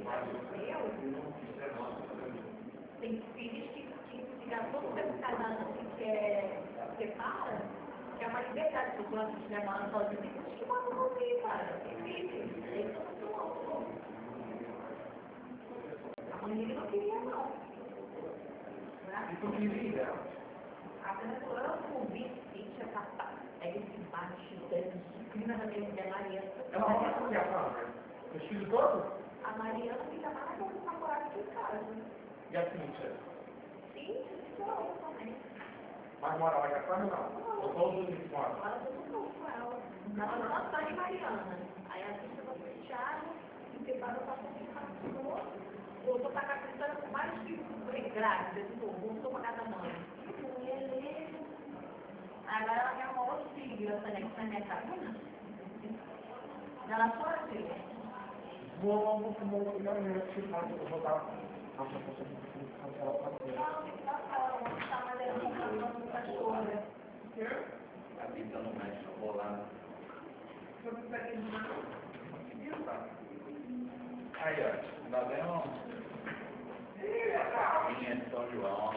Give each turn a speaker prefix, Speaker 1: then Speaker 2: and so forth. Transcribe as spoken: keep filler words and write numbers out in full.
Speaker 1: Tem filhos que, que ficam todo tempo casados assim, que é separa, que é uma liberdade, se o plano estiver morando sozinho, tem gente que manda não ouvir, cara. Tem filhos, tem que a mãe dele não queria, não.
Speaker 2: E tu queria?
Speaker 1: A professora convite a passar. É esse baixo, disciplina da minha Maria.
Speaker 2: Ela mora com a Sandra? Os filhos todos?
Speaker 1: A Mariana fica mais com o namorado que em casa.
Speaker 2: E a Cíntia?
Speaker 1: Sim, não, também.
Speaker 2: Mas mora lá com a Sandra, não? Ou todos eles moram?
Speaker 1: Agora eu tô com ela. Ela não está de Mariana. Aí a Cíntia vai pro Thiago, e separou pra ficar com o outro. Voltou pra casa com vários filhos grávida, de novo, voltou pra casa da mãe. Agora ela quer uma outra filha, essa né, que tá na minha casa. Ela só filha.
Speaker 2: Vou, vou, vou, vou, não, eu te falo, eu vou dar a proposta de cancelar pra você.
Speaker 1: Não, tem que dar pra ela, vou estar mais ela comprando um cachorro.
Speaker 3: A vida não mexe, eu vou lá. Aí, ó, ainda bem, ó. Minha São João.